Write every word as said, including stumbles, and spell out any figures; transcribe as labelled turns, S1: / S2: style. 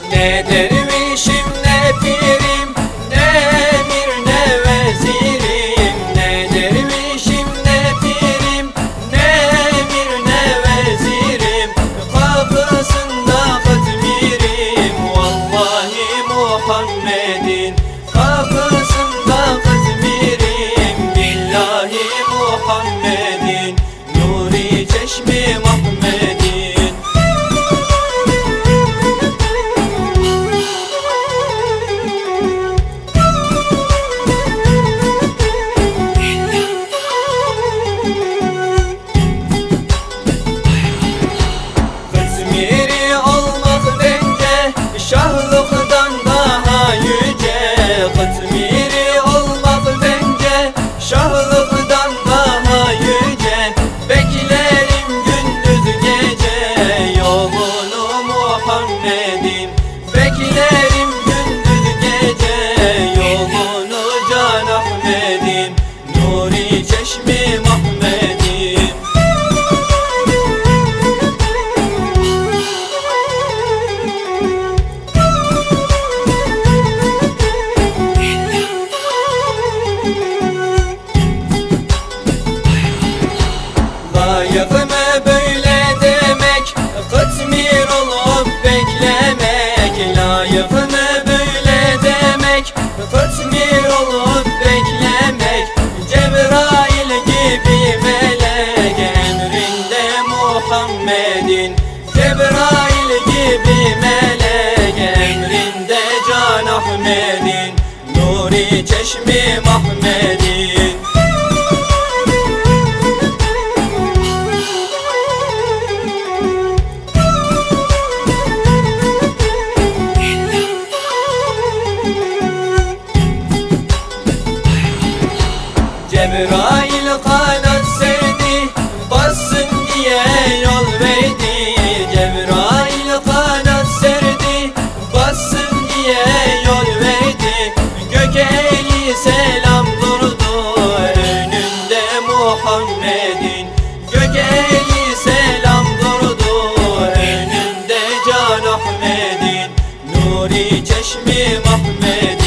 S1: Ne dervişim ne pirim, ne emir ne vezirim. Ne dervişim ne pirim, ne emir ne vezirim. Kapısında hatmirim, vallahi Muhammed'in kapısında hatmirim, billahi Muhammed'in nuri çeşmi Mahmed'in. Hatmiri olmak bence şahlıktan daha yüce. Hatmiri olmak bence şahlıktan daha yüce. Beklerim gündüz gece yolunu Muhammed'in. Beklerim gündüz gece yolunu Can Ahmet'in, nuri çeşmi Mahmed'in. Layık mı böyle demek, hatmir olup beklemek? Layık mı böyle demek, hatmir olup beklemek? Cebrail gibi melek emrinde Muhammed'in. Cebrail gibi melek emrinde Can Ahmet'in, nuri çeşmi Mahmed'in. Cebrail kanat serdi, bassın diye yol verdi. Cebrail kanat serdi, bassın diye yol verdi. Gök eli selam durdu önünde Muhammed'in. Gök eli selam durdu önünde Can Ahmet'in, nuri çeşmi Mahmed'in.